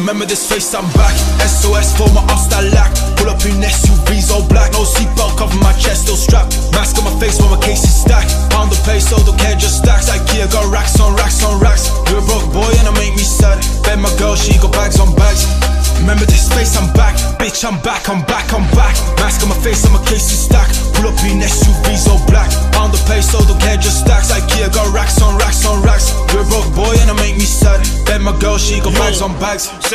Remember this face, I'm back. SOS for my ops that lack. Pull up in SUVs all black. No seatbelt, cover my chest, still strapped. Mask on my face while my case is stacked. Pound the place, so don't care, just stacks. IKEA got racks on racks on racks. You're a broke boy and it make me sad. Bet my girl, she got bags on bags. Remember this face, I'm back. Bitch, I'm back, I'm back, I'm back. Mask on my face and my case is stacked. Pull up in SUVs all black. Pound the place, so don't care, just stacks. IKEA got racks on racks on racks. You're a broke boy and it make me sad. Bet my girl, she got bags on bags.